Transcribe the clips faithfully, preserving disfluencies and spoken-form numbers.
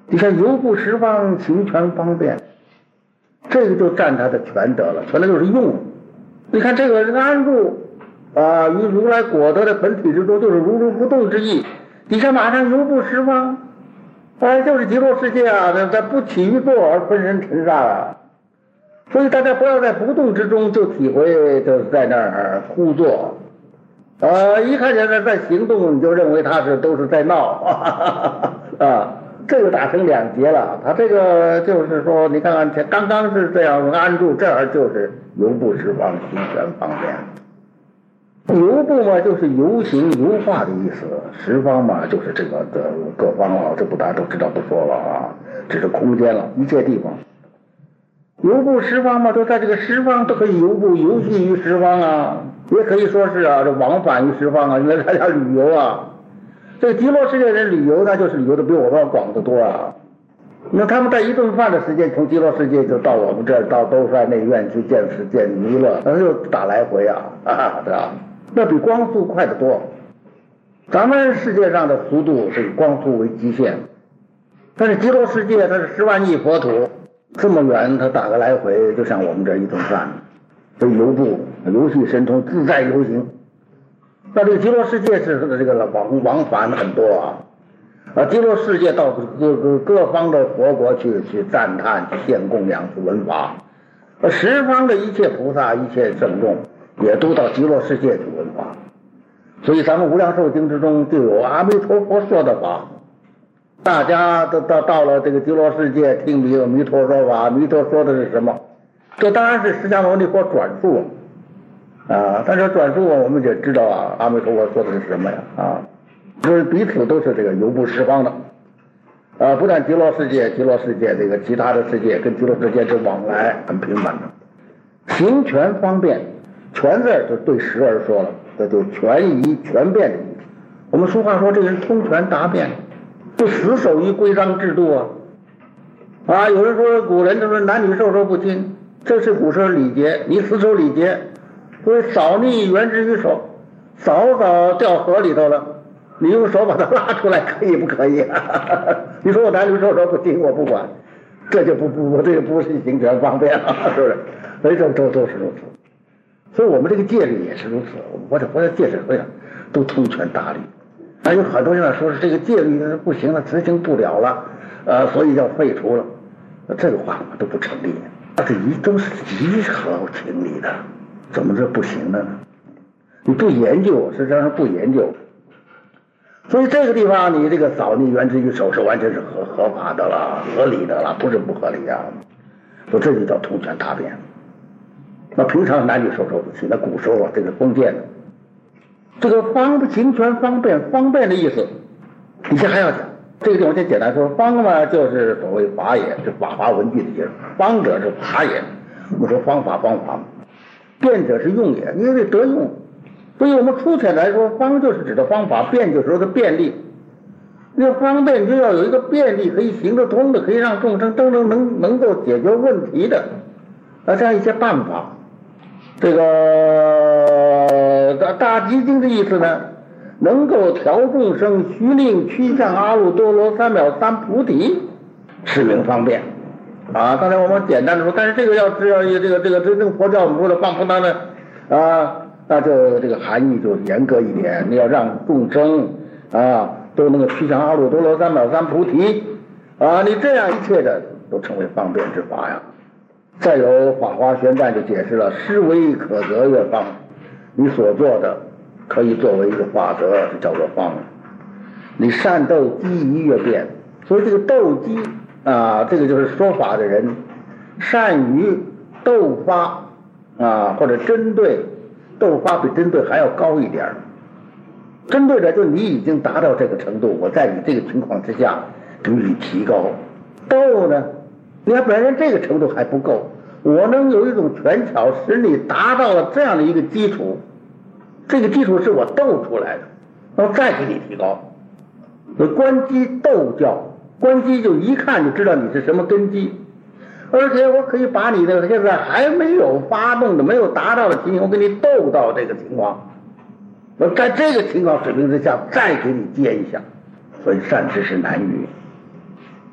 你看游步十方，行权方便，这个就占他的全德了，全德就是用。你看这个安住啊，于如来果德的本体之中，就是如如不动之意。你看马上游步十方，哎，就是极乐世界啊，在在不起于坐而分身尘刹啊。所以大家不要在不动之中就体会，就是在那儿枯坐，呃，一看见他在行动，你就认为他是都是在闹啊，这个打成两截了。他这个就是说，你看看，刚刚是这样安住，这儿就是游步十方，行权方便。游步嘛，就是游行游化的意思；十方嘛，就是这个这各方了，这不大家都知道不说了啊，只是空间了，一切地方。游步十方嘛，都在这个十方都可以游步游戏于十方啊，也可以说是啊，这往返于十方啊，因为大家旅游啊。这个极乐世界人旅游，那就是旅游的比我们要广得多啊。那他们在一顿饭的时间，从极乐世界就到我们这儿，到兜率内院去见识见弥勒，那就打来回啊，啊，对吧？那比光速快得多。咱们世界上的速度是以光速为极限，但是极乐世界它是十万亿佛土。这么远，他打个来回，就像我们这一顿饭，这游步游戏神通，自在游行。那这个极乐世界是这个往往返很多啊，啊，极乐世界到各各各方的佛国去去赞叹、去献供养、去闻法，呃，十方的一切菩萨、一切圣众也都到极乐世界去闻法。所以咱们无量寿经之中就有阿弥陀佛说的法。大家都到到了这个极乐世界听弥弥陀说法，弥陀说的是什么？这当然是释迦牟尼佛转述啊，但是转述我们也知道啊，阿弥陀佛说的是什么呀？啊，就是彼此都是这个游步十方的啊，不但极乐世界，极乐世界这个其他的世界跟极乐世界之往来很频繁的，行权方便，权字就对时而说了，这就权宜权变的意思。我们俗话说，这个人通权达变。不死守于规章制度啊！啊，有人说古人就说男女授受不亲，这是古时候礼节，你死守礼节，所以扫逆原之于手，早早掉河里头了，你用手把它拉出来，可以不可以、啊？你说我男女授受不亲，我不管，这就不不，这就不是行权方便了，是不是？所以这都都是如此。所以我们这个戒律也是如此，我这我这戒指会上都通权达理。还有很多人说是这个戒律不行了，执行不了了，呃，所以要废除了。这个话都不成立，这一都是极合情理的，怎么这不行了呢？你不研究，实际上是不研究。所以这个地方你这个扫逆原之于手是完全是合合法的了，合理的了，不是不合理啊。说这就叫通权达变。那平常男女授受不亲，那古时候啊，这个封建的。这个方行权方便，方便的意思，以前还要讲。这个地方先简单说，方嘛就是所谓法也，是法华文具的意思。方者是法也，我们说方法方法，便者是用也，因为得用。所以我们粗浅来说，方就是指的方法，便就是说的便利。那方便就要有一个便利，可以行得通的，可以让众生都能能能够解决问题的，啊，这样一些办法。这个大大集经的意思呢，能够调众生须令趋向阿耨多罗三藐三菩提，是名方便啊。刚才我们简单的说，但是这个要知道这个这个真正佛教我们说的放不当的啊，那就这个含义就严格一点，你要让众生啊都能够趋向阿耨多罗三藐三菩提啊，你这样一切的都成为方便之法呀。再有法华玄赞就解释了，施为可得越方，你所做的可以作为一个法则，叫做方。你善斗机宜越变，所以这个斗机啊，这个就是说法的人善于斗发啊，或者针对，斗发比针对还要高一点。针对的就你已经达到这个程度，我在你这个情况之下给予提高。斗呢，你看本身这个程度还不够，我能有一种权巧使你达到了这样的一个基础，这个基础是我斗出来的，然后再给你提高。观机斗教，观机就一看就知道你是什么根基，而且我可以把你的现在还没有发动的、没有达到的情形，我给你斗到这个情况，我在这个情况水平之下再给你接一下。所以善知识难遇，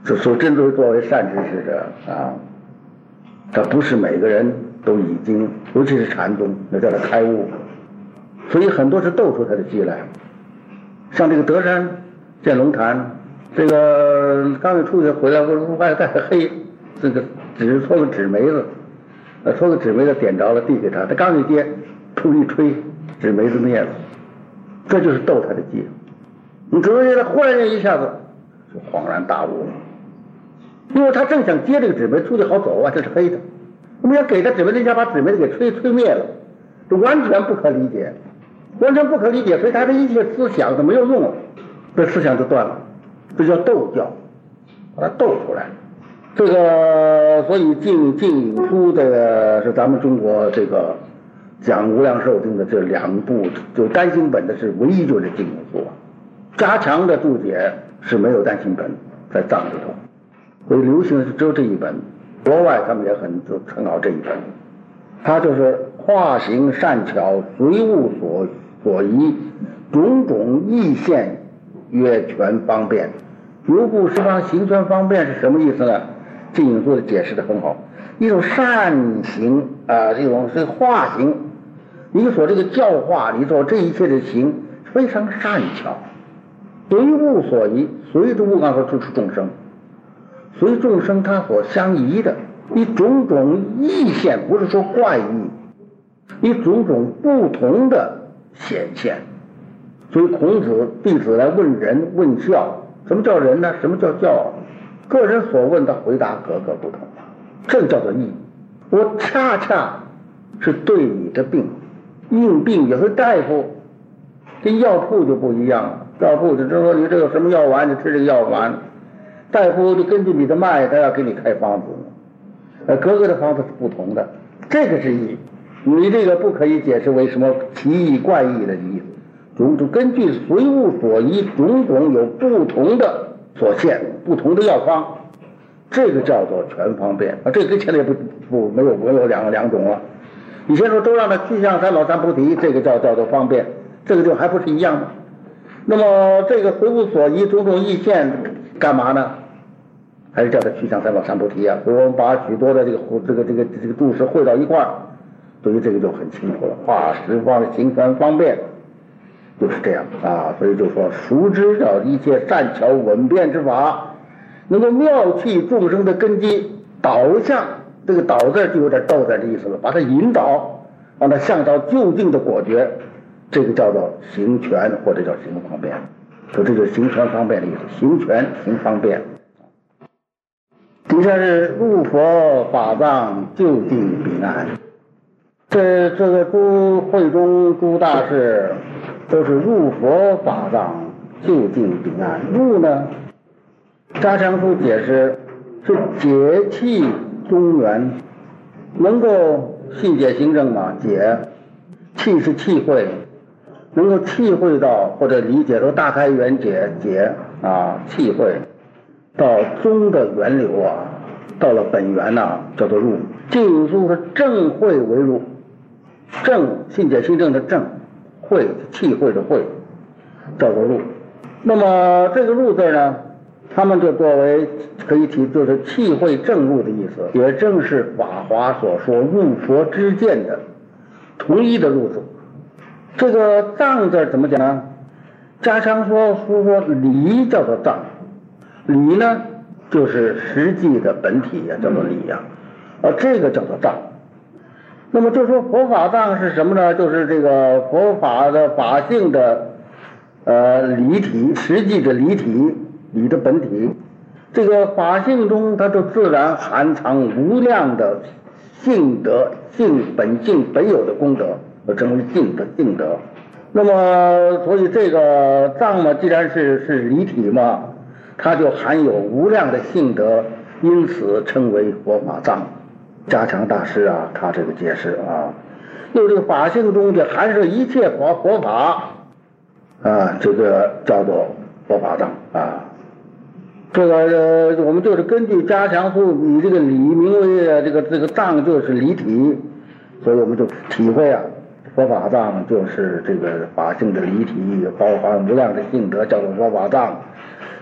这所真正作为善知识者啊，他不是每个人都已经，尤其是禅宗，那叫他开悟，所以很多是斗出他的机来。像这个德山见龙潭，这个刚一出去回来，外带个黑，这个纸搓个纸梅子，呃，搓个纸梅子点着了，递给他，他刚一接，突一吹，纸梅子灭了，这就是斗他的机。你只能觉得忽然间一下子就恍然大悟了，因为他正想接这个纸梅出去好走啊，这是黑的，我们要给他纸梅子，一下把纸梅子给吹吹灭了，这完全不可理解，完全不可理解，所以他的一切思想都没有用了，这思想就断了，这叫斗教，把它斗出来。这个所以净净影书这个是咱们中国这个讲无量寿经的这两部，就单行本的是唯一就是净影书，加强的注解是没有单行本在藏里头，所以流行的是只有这一本，国外他们也很参考这一本。它就是化形善巧，随物所所宜，种种意现曰全方便。游步十方行全方便是什么意思呢？净影书的解释的很好，一种善行啊，这种是化形，你所这个教化，你所这一切的行非常善巧，随物所宜，随着物刚说就是众生，随众生他所相宜的，以种种异现，不是说怪异，以种种不同的显现。所以孔子弟子来问人问教，什么叫人呢？什么叫教？个人所问的回答格格不同，这个叫做义。我恰恰是对你的病应病，有些大夫跟药铺就不一样了，药铺就说你这个什么药丸，你吃这个药丸，大夫就根据你的脉，他要给你开方子，呃，各个的方子是不同的，这个是义。你这个不可以解释为什么奇异怪异的意思，种种根据随物所宜，种种有不同的所现，不同的药方，这个叫做全方便啊。这个跟前面不不没有没有两两种了。以前说都让他去向三老三菩提，这个叫叫做方便，这个就还不是一样吗？那么这个随物所宜，种种意现，干嘛呢？还是叫他去向三老三菩提啊。所以我们把许多的这个这个这个这个注释汇到一块儿，对于这个就很清楚了。化十方行全方便。就是这样啊，所以就说熟知到一切善巧稳便之法，能够妙气众生的根基，导向这个导字就有点斗在这意思了，把它引导，让它向到究竟的果决，这个叫做行权或者叫行方便，所以这就是行权方便的意思，行权行方便。底下是入佛法藏究竟彼岸，这这个诸会中诸大士都是入佛法藏究竟彼岸。入呢，扎强书解释是解气中原，能够细解行证嘛，解气是气会，能够气会到或者理解到大开圆解解啊，气会到宗的源流啊，到了本源呐、啊，叫做入。净影书是正会为入，正信解行证的正，会气会的会，叫做入。那么这个入字呢，他们就作为可以提就是气会正入的意思，也正是法华所说入佛之见的同一的入字。这个藏字怎么讲呢？家常说说说理叫做藏，理呢就是实际的本体呀、啊，叫做理呀、啊，啊这个叫做藏。那么就说佛法藏是什么呢？就是这个佛法的法性的呃理体，实际的理体，理的本体。这个法性中，它就自然含藏无量的性德、性本性本有的功德，称为性的性德。那么，所以这个藏嘛，既然是是理体嘛，它就含有无量的性德，因此称为佛法藏。加强大师啊，他这个解释啊，又这个法性中就含摄一切佛佛法啊，这个叫做佛法藏啊。这个、呃、我们就是根据加强书以这个理名为这个这个藏就是理体，所以我们就体会啊，佛法藏就是这个法性的理体，包含无量的性德，叫做佛法藏。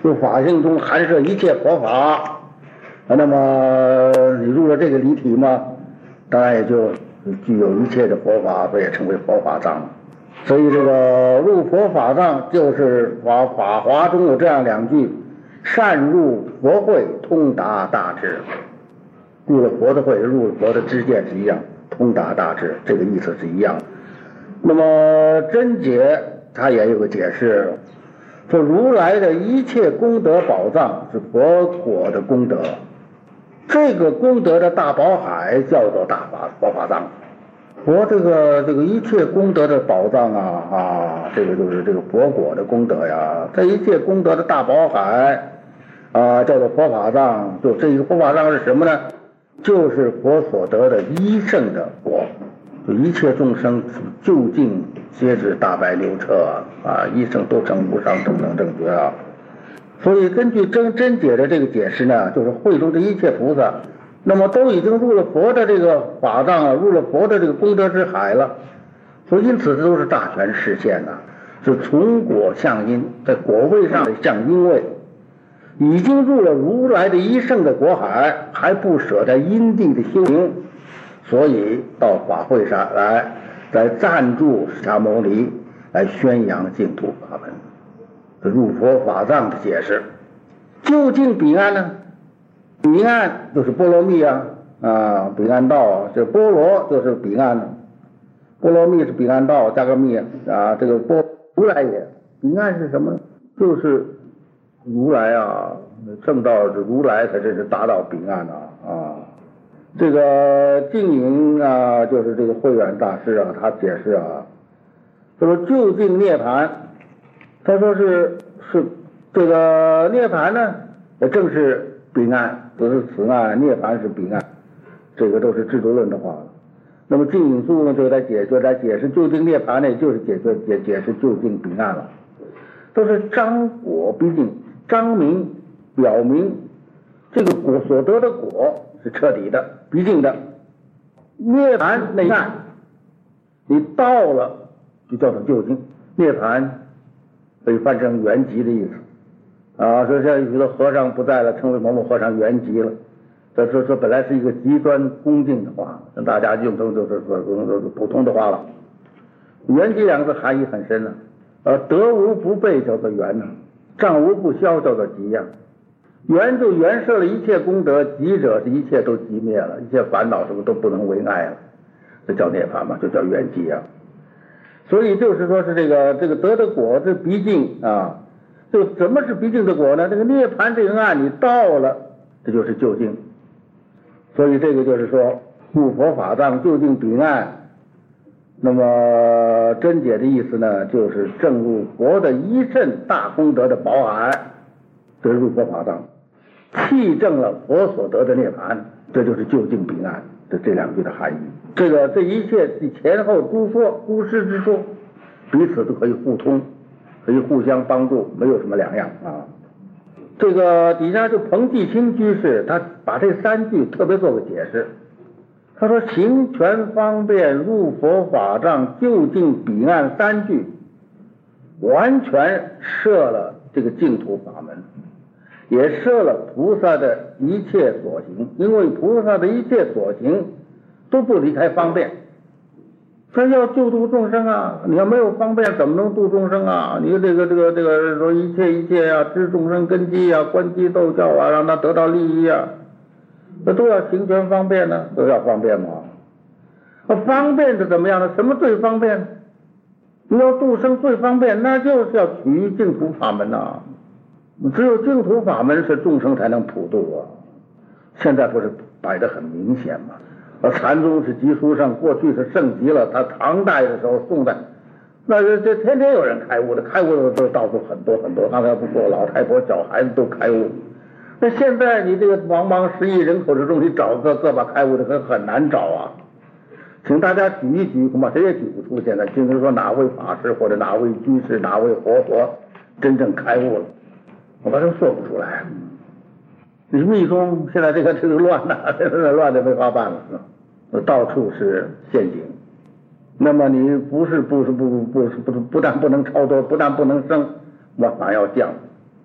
就法性中含摄一切佛法。那么你入了这个离体嘛，当然也就具有一切的佛法，不也成为佛法藏。所以这个入佛法藏就是法法华中有这样两句：善入佛会，通达大智。入了佛的会，入了佛的知见是一样，通达大智，这个意思是一样。那么真解它也有个解释，说如来的一切功德宝藏是佛果的功德，这个功德的大宝海叫做大法佛法藏。佛这个这个一切功德的宝藏啊啊，这个就是这个佛果的功德呀。这一切功德的大宝海啊，叫做佛法藏。就这一个佛法藏是什么呢？就是佛所得的一圣的果。就一切众生究竟皆是大白流彻啊，一生都成无上正等正觉啊。所以根据真真解的这个解释呢，就是会中的一切菩萨，那么都已经入了佛的这个法藏啊，入了佛的这个功德之海了。所以因此这都是大权示现呐、啊，是从果向因，在果位上向因位，已经入了如来的一圣的果海，还不舍在因地的修行。所以到法会上来，来赞助释迦牟尼，来宣扬净土法门，这入佛法藏的解释。究竟彼岸呢？彼岸就是波罗蜜啊，啊，彼岸道啊，这波罗就是彼岸呢，波罗蜜是彼岸道加个蜜啊，这个波如来也。彼岸是什么呢？就是如来啊，正道是如来才真是达到彼岸啊啊。这个净云啊，就是这个慧远大师啊，他解释啊，他说究竟涅槃，他说是是这个涅槃呢，也正是彼岸，就是此岸，涅槃是彼岸，这个都是智度论的话了。那么净云素呢，就在解就在解释究竟涅槃呢，就是解决解解释究竟彼岸了，都是彰果毕竟彰明表明这个果所得的果是彻底的、毕竟的。涅槃内岸，你到了就叫做究竟。涅槃可以翻成圆寂的意思啊，说像许多和尚不在了，称为某某和尚圆寂了。这这这本来是一个极端恭敬的话，跟大家用成就是说普通的话了。圆寂两个字含义很深呢、啊，呃，得无不备叫做圆呢、啊，障无不消叫做极呀、啊。圆就圆摄了一切功德，极者是一切都极灭了，一切烦恼什么都不能为碍了，这叫涅槃嘛，就叫圆寂啊。所以就是说是这个这个得的果是毕竟啊，这什么是毕竟的果呢？这个涅槃这个岸你到了，这就是究竟。所以这个就是说入佛法藏究竟彼岸。那么真解的意思呢，就是正入佛的一圣大功德的宝海，得入佛法藏。契证了佛所得的涅槃，这就是究竟彼岸的这两句的含义。这个这一切前后诸说诸师之说，彼此都可以互通，可以互相帮助，没有什么两样啊。这个底下就彭继清居士，他把这三句特别做个解释。他说行权方便入佛法藏究竟彼岸三句，完全摄了这个净土法门，也摄了菩萨的一切所行，因为菩萨的一切所行都不离开方便。他要救度众生啊，你要没有方便怎么能度众生啊？你这个这个这个说一切一切啊，知众生根基啊，观机逗教啊，让他得到利益啊，那都要行权方便呢、啊，都要方便嘛。方便是怎么样呢？什么最方便？你要度生最方便，那就是要取净土法门啊。只有净土法门是众生才能普度啊。现在不是摆得很明显吗？而禅宗是集书上，过去是盛极了，他唐代的时候，宋代，那这这天天有人开悟的，开悟的都到处很多很多。刚才不说老太婆、小孩子都开悟，那现在你这个茫茫十亿人口之中，你找个个把开悟的可很难找啊。请大家举一举，恐怕谁也举不出。现在就是说哪位法师或者哪位居士、哪位活佛真正开悟了，我把这说不出来。你密宗现在这个这个乱呐、啊，现在乱的没法办了，到处是陷阱。那么你不是不是不不是不不但不能超脱，不但不能升，往反要降。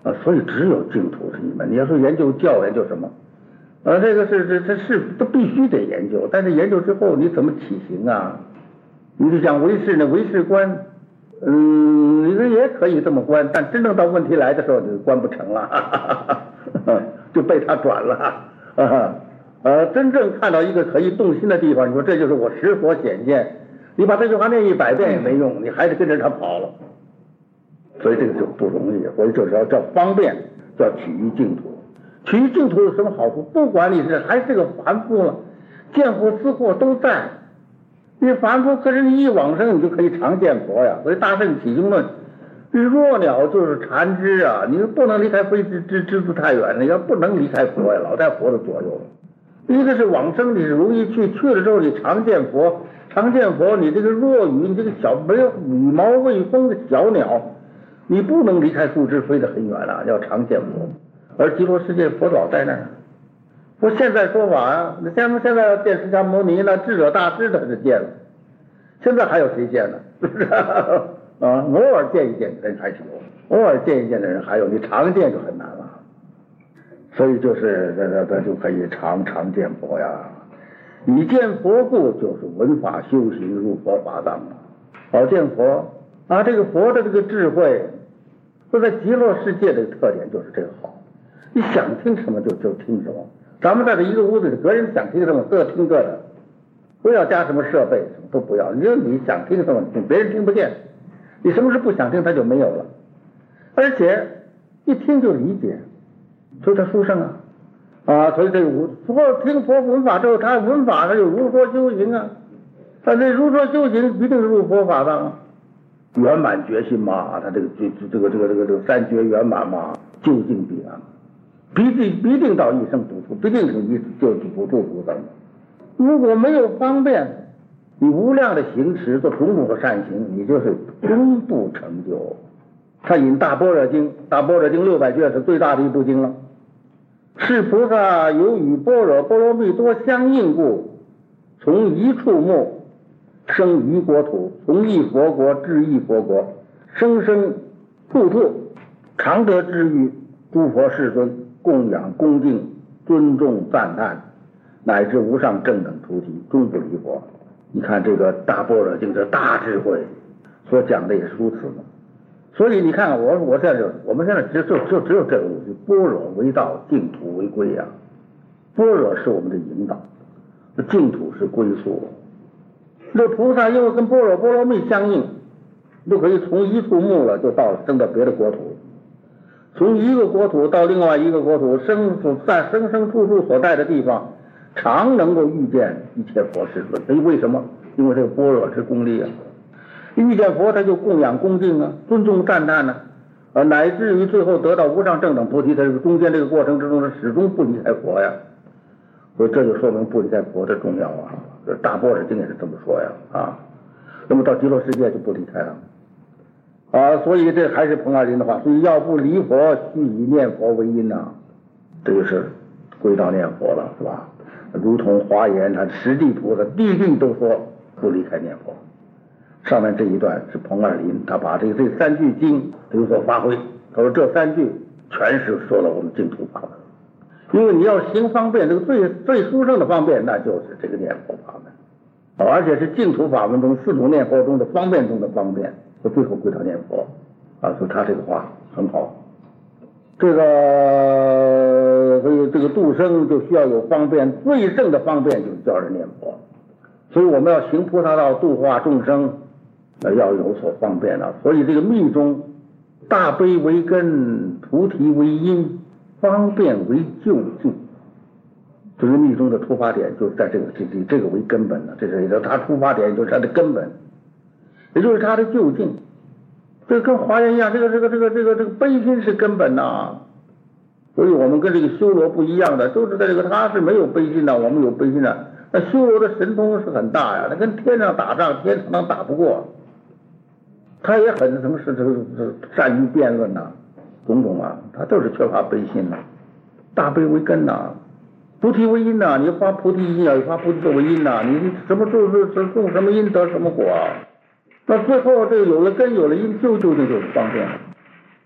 啊，所以只有净土是一门。你要说研究教研究什么？呃，这个是这这是都必须得研究，但是研究之后你怎么起行啊？你就讲唯识呢，唯识观，嗯，你说也可以这么观，但真正到问题来的时候，你就观不成了，哈哈哈，就被他转了。啊，呃，真正看到一个可以动心的地方，你说这就是我实所显现，你把这句话念一百遍也没用，你还是跟着他跑了。所以这个就不容易，所以就是要叫方便，叫取于净土。取于净土有什么好处？不管你是还是个凡夫了，见惑思惑都在。你凡夫，可是你一往生，你就可以常见佛呀。所以大圣起经论，弱鸟就是禅知啊，你不能离开非知知知字太远了，要不能离开佛呀，老在佛的左右。一个是往生，你是容易去，去了之后你常见佛，常见佛，你这个弱羽，你这个小没有羽毛未丰的小鸟，你不能离开树枝飞得很远了，要常见佛。而极乐世界佛老在那儿，不现在说法啊，那现在现在见释迦牟尼那智者大师他是见了，现在还有谁见呢？是不是啊？偶尔见一见的人还是有，偶尔见一见的人还有，你常见就很难了。所以就是这这这就可以常常见佛呀。以见佛故，就是闻法修行入佛法当了。好见佛啊，这个佛的这个智慧，说在极乐世界的特点就是这个好。你想听什么就就听什么，咱们在这一个屋子里，个人想听什么各听各的，不要加什么设备，什么都不要，你就你想听什么听，别人听不见，你什么是不想听，他就没有了。而且一听就理解，所以他殊胜啊啊！所以这个佛听佛闻法之后，他闻法他就如说修行啊，他这如说修行一定是入佛法当啊，圆满决心嘛，他这个这这个这个这个这个三觉圆满嘛，究竟彼岸。必定必定到一生不出，必定是一就不住不增。如果没有方便，你无量的行持做种种的善行，你就是终不成就。他引大般若经，大般若经六百卷是最大的一部经了。是菩萨由与般若波罗蜜多相应故，从一处目生于国土，从一佛国至一佛国，生生处处常得知遇诸佛世尊。供养恭敬尊重赞叹，乃至无上正等菩提，终不离佛。你看这个大般若经，这大智慧所讲的也是如此嘛。所以你看我我现在我们现在只就就只有这个东西，般若为道，净土为归呀、啊。般若是我们的引导，净土是归宿。这菩萨因为跟般若波罗蜜相应，就可以从一处目了就到升到别的国土。从一个国土到另外一个国土，生在生生处处所在的地方，常能够遇见一切佛世尊。所以为什么？因为这个般若之功力啊！遇见佛，他就供养恭敬啊，尊重赞叹呢、啊，啊，乃至于最后得到无上正等菩提，他这个中间这个过程之中，他始终不离开佛呀。所以这就说明不离开佛的重要啊！这大般若经也是这么说呀啊。那么到极乐世界就不离开了。啊，所以这还是彭二林的话，所以要不离佛，须以念佛为因呐、啊，这就是归到念佛了，是吧？如同华严，他实地菩萨地定都说不离开念佛。上面这一段是彭二林，他把这个这三句经有所发挥。他说这三句全是说了我们净土法门，因为你要行方便，这个最最殊胜的方便，那就是这个念佛法门，而且是净土法门中四种念佛中的方便中的方便。就最后归到念佛啊，所以他这个话很好。这个所以这个度生就需要有方便，最胜的方便就是叫人念佛。所以我们要行菩萨道，度化众生，呃，要有所方便了。所以这个密中，大悲为根，菩提为因，方便为究竟。这个密中的出发点就是在这个这这这个为根本的，这是它出发点就是它的根本。也就是他的究竟，这跟华严一样，这个这个这个这个这个悲心是根本呐、啊。所以我们跟这个修罗不一样的，都是在这个他是没有悲心的，我们有悲心的。那修罗的神通是很大呀，那跟天上打仗，天常常打不过。他也很什么是这个善于辩论呐、啊，种种啊，他就是缺乏悲心呐、啊。大悲为根呐、啊，菩提为因呐、啊，你发菩提因要发菩提作为因呐、啊，你什么种是种什么因得什么果啊。那最后这个有了根有了因，就究竟就是方便了。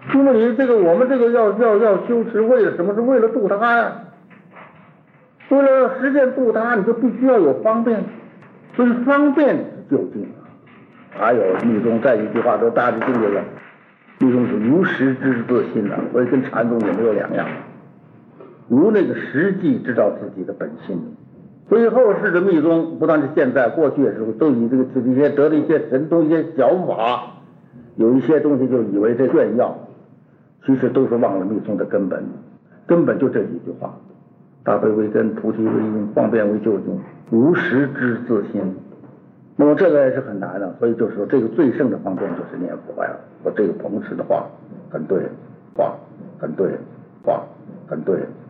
那么你这个我们这个要要要修持，为了什么？是为了度他呀。为了实践度他，你就必须要有方便，所以方便是究竟。还有密宗再一句话说，大致境界了，密宗是如实知自心的，所以跟禅宗也没有两样。如那个实际知道自己的本心。所以后世的密宗，不但是现在，过去也是都以这个这些得了一些神通、一些小法，有一些东西就以为这炫耀，其实都是忘了密宗的根本，根本就这几句话：大悲为根，菩提为因，方便为究竟，如实知自心。那么这个也是很难的，所以就是说，这个最胜的方便就是念佛呀。说这个彭氏的话很对，话很对，话很对。